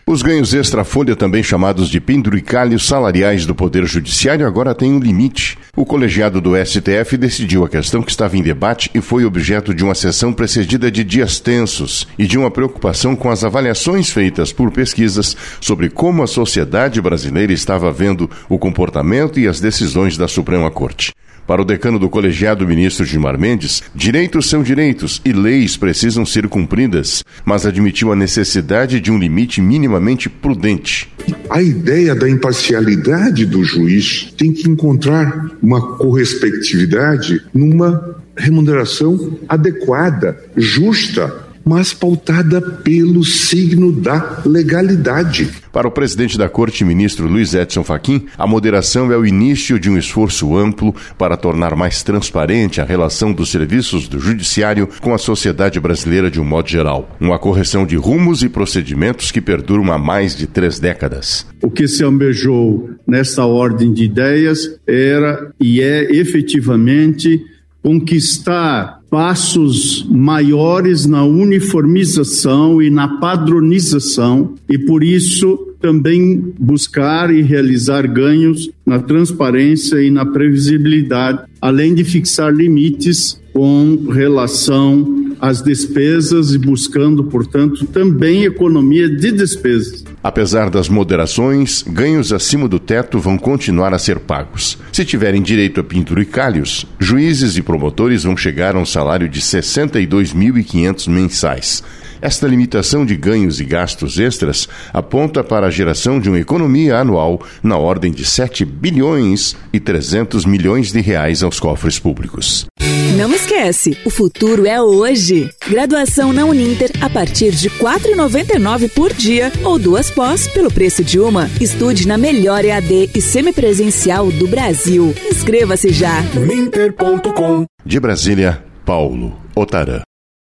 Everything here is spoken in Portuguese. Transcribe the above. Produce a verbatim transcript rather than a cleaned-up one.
Os ganhos extra-folha, também chamados de penduricalhos salariais do Poder Judiciário, agora têm um limite. O colegiado do S T F decidiu a questão que estava em debate e foi objeto de uma sessão precedida de dias tensos e de uma preocupação com as avaliações feitas por pesquisas sobre como a sociedade brasileira estava vendo o comportamento e as decisões da Suprema Corte. Para o decano do colegiado, ministro Gilmar Mendes, direitos são direitos e leis precisam ser cumpridas, mas admitiu a necessidade de um limite minimamente prudente. A ideia da imparcialidade do juiz tem que encontrar uma correspectividade numa remuneração adequada, justa, mas pautada pelo signo da legalidade. Para o presidente da Corte, ministro Luiz Edson Fachin, a moderação é o início de um esforço amplo para tornar mais transparente a relação dos serviços do judiciário com a sociedade brasileira de um modo geral. Uma correção de rumos e procedimentos que perduram há mais de três décadas. O que se almejou nessa ordem de ideias era e é efetivamente conquistar passos maiores na uniformização e na padronização e, por isso, também buscar e realizar ganhos na transparência e na previsibilidade, além de fixar limites com relação às despesas e buscando, portanto, também economia de despesas. Apesar das moderações, ganhos acima do teto vão continuar a ser pagos. Se tiverem direito a penduricalhos, juízes e promotores vão chegar a um salário de sessenta e dois mil e quinhentos mensais. Esta limitação de ganhos e gastos extras aponta para a geração de uma economia anual na ordem de sete bilhões e trezentos milhões de reais aos cofres públicos. Não esquece, o futuro é hoje. Graduação na Uninter a partir de quatro reais e noventa e nove centavos por dia ou duas pós pelo preço de uma. Estude na melhor E A D e semipresencial do Brasil. Inscreva-se já. uninter ponto com. De Brasília, Paulo Otarã.